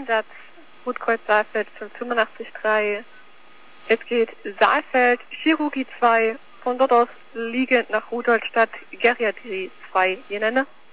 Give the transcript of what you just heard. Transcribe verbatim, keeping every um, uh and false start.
Einsatz Rotkreuz Saalfeld fünfundachtzig drei. Es geht Saalfeld, Chirurgie zwei, von dort aus liegend nach Rudolstadt, Geriatrie zwei. Ihr Nenne?